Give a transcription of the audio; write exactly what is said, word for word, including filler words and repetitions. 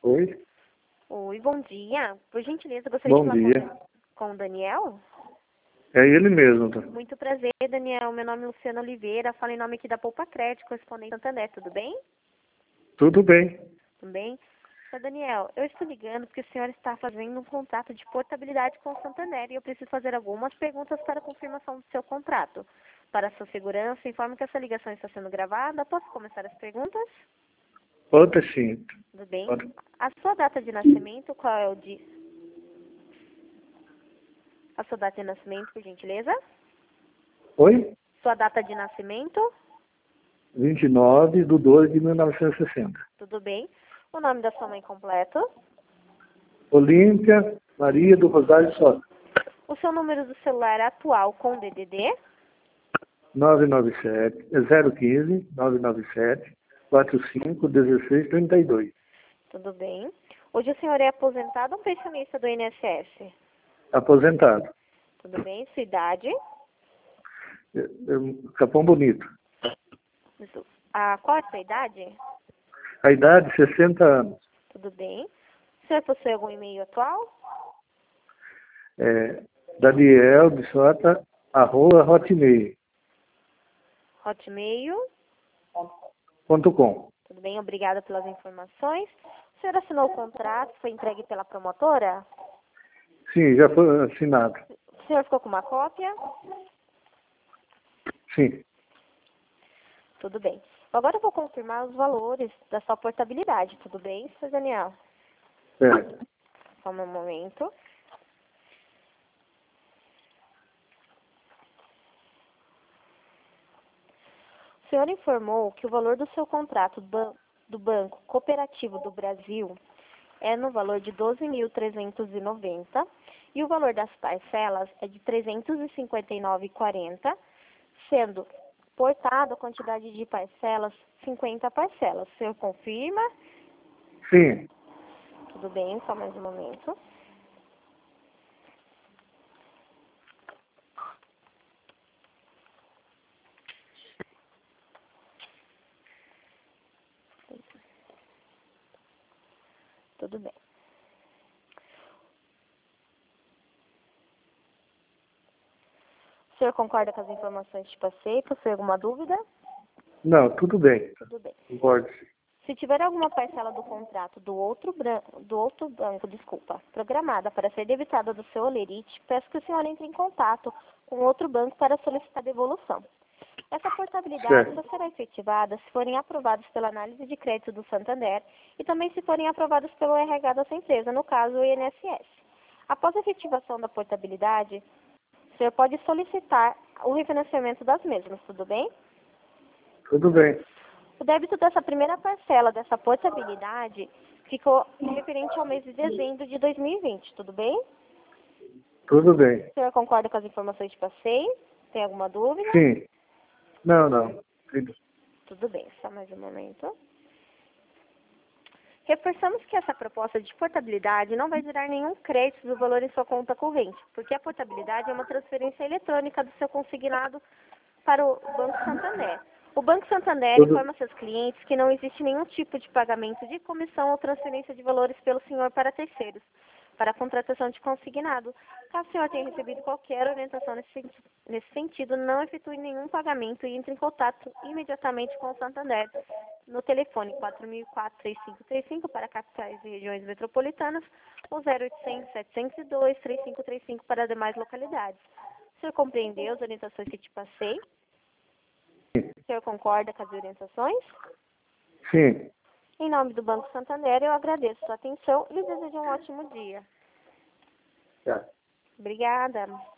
Oi, Oi, bom dia. Por gentileza, gostaria bom de falar dia. com, com o Daniel? É ele mesmo, tá? Muito prazer, Daniel. Meu nome é Luciana Oliveira. Falo em nome aqui da Poupa Crédito, correspondente Santander. Tudo bem? Tudo bem. Tudo bem? Senhor Daniel, eu estou ligando porque o senhor está fazendo um contrato de portabilidade com o Santander e eu preciso fazer algumas perguntas para a confirmação do seu contrato. Para a sua segurança, informo que essa ligação está sendo gravada. Posso começar as perguntas? Outra sim. Tudo bem? Outra. A sua data de nascimento, qual é o dia? A sua data de nascimento, por gentileza? Oi? Sua data de nascimento? vinte e nove de doze de mil novecentos e sessenta. Tudo bem. O nome da sua mãe completo? Olímpia Maria do Rosário Soto. O seu número do celular atual com D D D? nove nove sete, zero um cinco, nove nove sete, quatro cinco, um seis três dois. Tudo bem. Hoje o senhor é aposentado ou pensionista do I N S S? Aposentado. Tudo bem. Sua idade? É, é, Capão Bonito. Isso. Ah, qual é a sua idade? A idade, sessenta anos. Tudo bem. O senhor possui algum e-mail atual? É, Daniel de Sota, arroba hotmail Hotmail? ponto com. Tudo bem. Obrigada pelas informações. O senhor assinou o contrato? Foi entregue pela promotora? Sim, já foi assinado. O senhor ficou com uma cópia? Sim. Tudo bem. Agora eu vou confirmar os valores da sua portabilidade, tudo bem, senhor Daniel? Certo. Só um momento. O senhor informou que o valor do seu contrato ban- do Banco Cooperativo do Brasil é no valor de doze mil trezentos e noventa e o valor das parcelas é de trezentos e cinquenta e nove reais e quarenta centavos, sendo portado a quantidade de parcelas, cinquenta parcelas. O senhor confirma? Sim. Tudo bem, só mais um momento. Tudo bem. O senhor concorda com as informações que passei? Possui alguma dúvida? Não, tudo bem. Tudo bem. Concordo. Se tiver alguma parcela do contrato do outro, bran- do outro banco, desculpa, programada para ser debitada do seu holerite, peço que o senhor entre em contato com outro banco para solicitar devolução. Essa portabilidade Certo. só será efetivada se forem aprovados pela análise de crédito do Santander e também se forem aprovados pelo R H da sua empresa, no caso o I N S S. Após a efetivação da portabilidade, o senhor pode solicitar o refinanciamento das mesmas, tudo bem? Tudo bem. O débito dessa primeira parcela dessa portabilidade ficou referente ao mês de dezembro de dois mil e vinte, tudo bem? Tudo bem. O senhor concorda com as informações que passei? Tem alguma dúvida? Sim. Não, não. Tudo. Tudo bem, só mais um momento. Reforçamos que essa proposta de portabilidade não vai gerar nenhum crédito do valor em sua conta corrente, porque a portabilidade é uma transferência eletrônica do seu consignado para o Banco Santander. O Banco Santander Tudo. informa seus clientes que não existe nenhum tipo de pagamento de comissão ou transferência de valores pelo senhor para terceiros, para a contratação de consignado. Caso o senhor tenha recebido qualquer orientação nesse sentido, nesse sentido, não efetue nenhum pagamento e entre em contato imediatamente com o Santander no telefone quatro mil e quatro, três cinco três cinco para capitais e regiões metropolitanas ou zero oitocentos, setecentos e dois, três cinco três cinco para demais localidades. O senhor compreendeu as orientações que te passei? O senhor concorda com as orientações? Sim. Em nome do Banco Santander, eu agradeço a sua atenção e lhe desejo um ótimo dia. Tá. Obrigada.